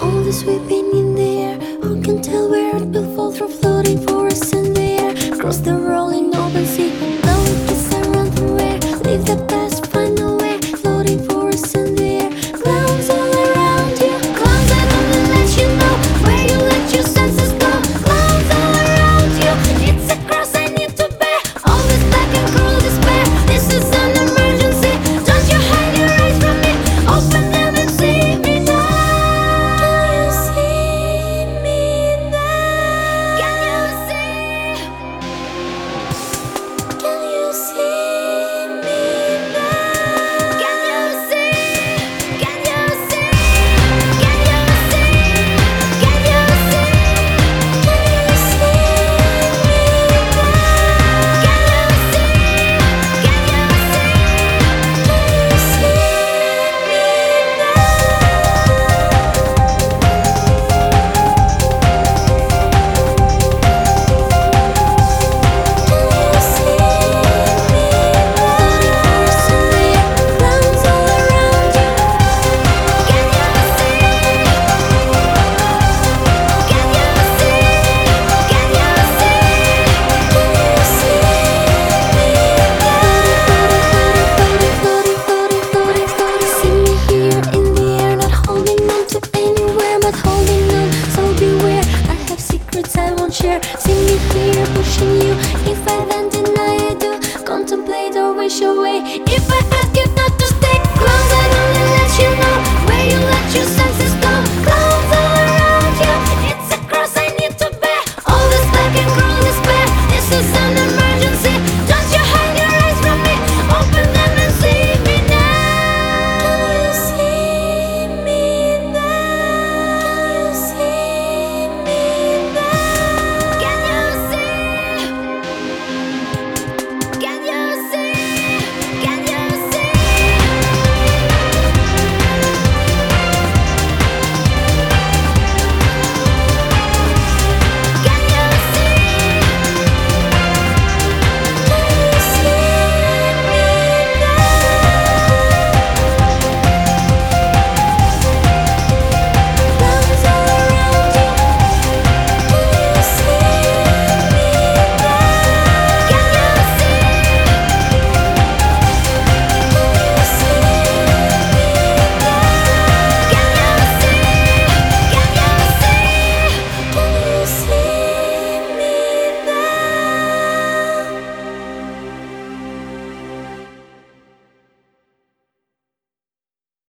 All this weeping in the air, who can tell where it will fall through floating forests in the air? Across the rolling open sea, blowing kiss and run through air. Leave the past, find a way, floating forests in the air. Clouds all around you, clouds that only let you know where you let your senses go. Clouds all around you, it's a cross I need to bear. All this black and cruel despair, this is an emergency. Don't you hide your eyes from me, open them and see me now. Can you see me now? Can you see? Can you see me now? Can you see? Can you see? Can you see? Can you see? Can you see me now? Can you see? Can you see? Can you see I won't share. See me here pushing you. If I then